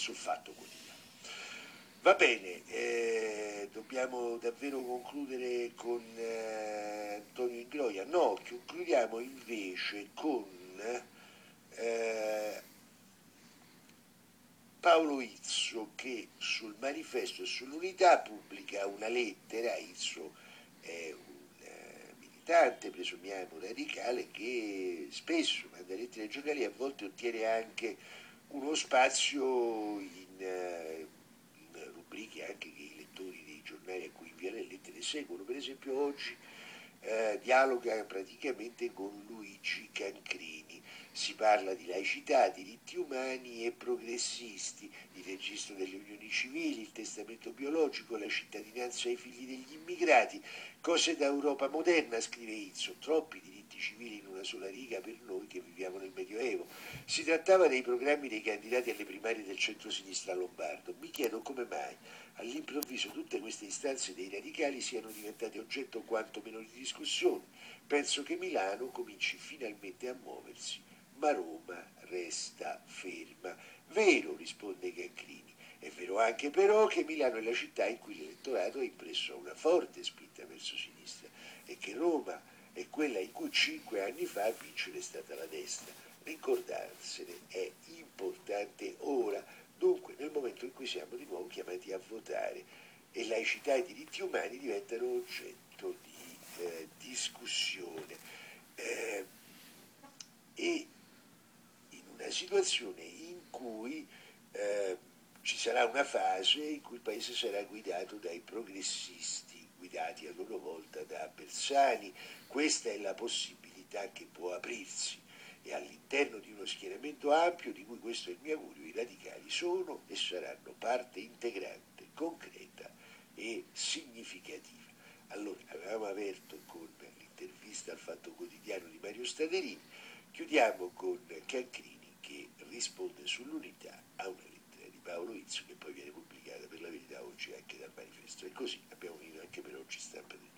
sul Fatto Quotidiano. Va bene, dobbiamo davvero concludere con Antonio Ingroia? No, concludiamo invece con Paolo Izzo, che sul Manifesto e sull'Unità pubblica una lettera. Izzo è un militante, presumiamo radicale, che spesso manda lettere ai giornali e a volte ottiene anche uno spazio in rubriche anche che i lettori dei giornali a cui invia le lettere seguono. Per esempio oggi dialoga praticamente con Luigi Cancrini. Si parla di laicità, diritti umani e progressisti, il registro delle unioni civili, il testamento biologico, la cittadinanza ai figli degli immigrati, cose da Europa moderna, scrive Izzo, troppi diritti civili in una sola riga per noi che viviamo nel Medioevo. Si trattava dei programmi dei candidati alle primarie del centro-sinistra lombardo. Mi chiedo come mai all'improvviso tutte queste istanze dei radicali siano diventate oggetto quantomeno di discussione. Penso che Milano cominci finalmente a muoversi, ma Roma resta ferma. Vero, risponde Cancrini. È vero anche però che Milano è la città in cui l'elettorato ha impresso una forte spinta verso sinistra e che Roma è quella in cui 5 anni fa a vincere è stata la destra. Ricordarsene è importante ora, dunque nel momento in cui siamo di nuovo chiamati a votare e laicità e diritti umani diventano oggetto di discussione. E in una situazione in cui ci sarà una fase in cui il paese sarà guidato dai progressisti, guidati a loro volta da Bersani. Questa è la possibilità che può aprirsi e all'interno di uno schieramento ampio, di cui questo è il mio augurio, i radicali sono e saranno parte integrante, concreta e significativa. Allora, avevamo aperto con l'intervista al Fatto Quotidiano di Mario Staderini, chiudiamo con Cancrini che risponde sull'Unità a una lettera di Paolo Izzo che poi viene pubblicata per la verità oggi anche dal Manifesto. E così abbiamo finito anche per oggi Stampa.